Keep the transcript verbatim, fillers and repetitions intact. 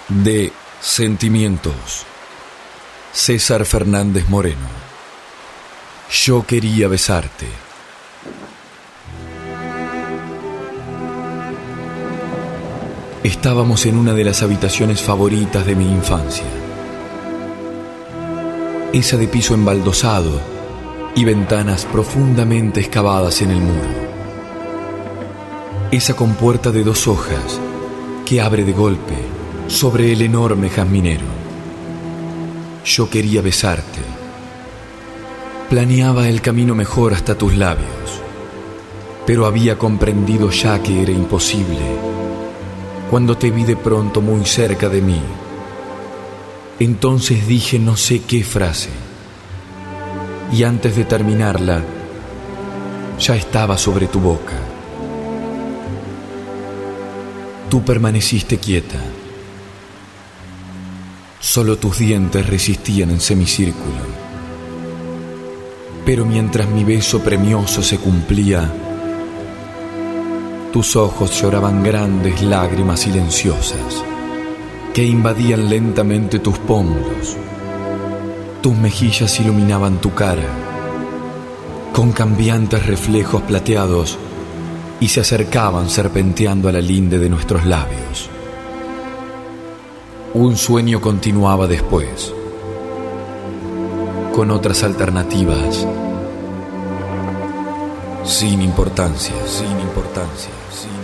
De Sentimientos, César Fernández Moreno. Yo quería besarte. Estábamos en una de las habitaciones favoritas de mi infancia. Esa de piso embaldosado y ventanas profundamente excavadas en el muro. Esa compuerta de dos hojas que abre de golpe sobre el enorme jazminero. Yo quería besarte. Planeaba el camino mejor hasta tus labios, pero había comprendido ya que era imposible cuando te vi de pronto muy cerca de mí. Entonces dije no sé qué frase, y antes de terminarla, ya estaba sobre tu boca. Tú permaneciste quieta. Solo tus dientes resistían en semicírculo. Pero mientras mi beso premioso se cumplía, tus ojos lloraban grandes lágrimas silenciosas que invadían lentamente tus pómulos. Tus mejillas iluminaban tu cara con cambiantes reflejos plateados y se acercaban serpenteando a la linde de nuestros labios. Un sueño continuaba después, con otras alternativas, sin importancia, sin importancia, sin